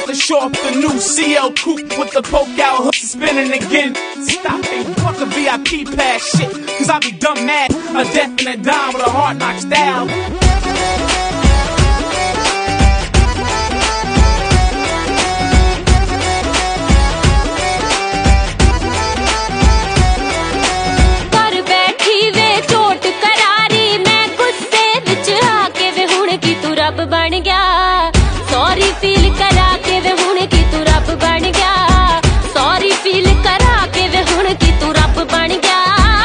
to show off the new CL coupe with the poke out hook spinning again. Stop it, fuck a VIP pass shit, cause I be dumb mad. A death and a dime with a hard knock style. बन गया sorry feel करा के वे हुण की तू रब बन गया सॉरी फील करा के वे हुण की तू रब बन गया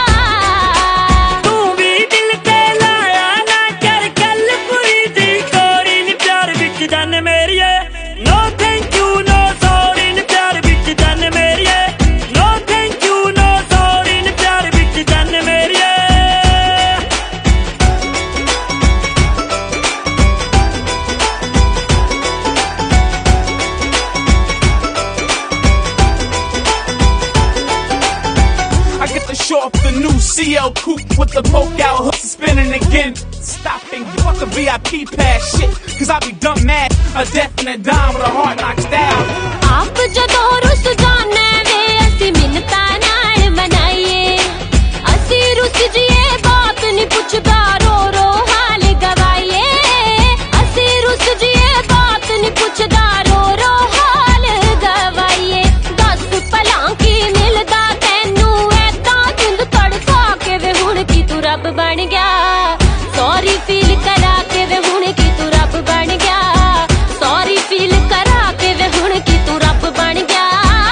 तू भी दिल ते लाया ना कर कल पूरी दी कोरी नी प्यार विच जान मेरी no thank you no sorry नी प्यार विच जान मेरी no thank you no sorry नी प्यार विच जान मेरी Show off the new CL coupe with the poke out hook spinning again. Stopping, fuck a VIP pass shit, cause I be dumb mad. A death and a dime with a hard knock style. आप जदों रुस जाने वे असी मिन्नता नाल मनाइए असी रुस जिए बात नहीं पुछदा रो रो हाल गवाइए असी रुस जिए बात नहीं पुछदा रो रो हाल गवाइए दस भला की मिलदा रब बन गया सॉरी फील करा के वे हुण की तू रब बन गया सॉरी फील करा के वे हुण की तू रब बन गया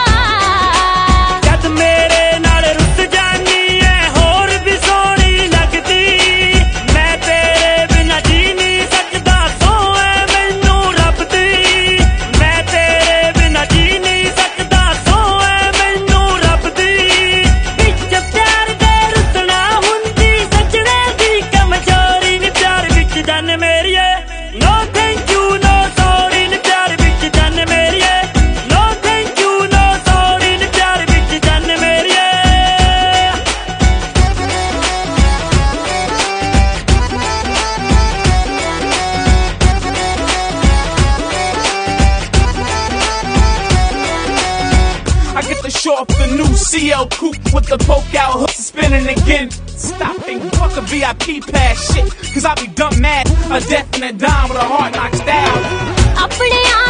जद मेरे नाल रुस जानी है होर भी सोहनी लगदी मैं तेरे बिना जी नहीं सकदा सो है मैनू रब दी मैं तेरे बिना जी नहीं सकदा सो है मैनू रब दी विच प्यार दे रुसना जान मेरी no thank you no sorry नी प्यार विच जान मेरी no thank you no sorry नी प्यार विच जान मेरी I get to show off the new CL coupe with the poke out hook spinning again. Stopping, fuck a VIP pass shit, cause I be dumb mad. A death and a dime with a hard knock style.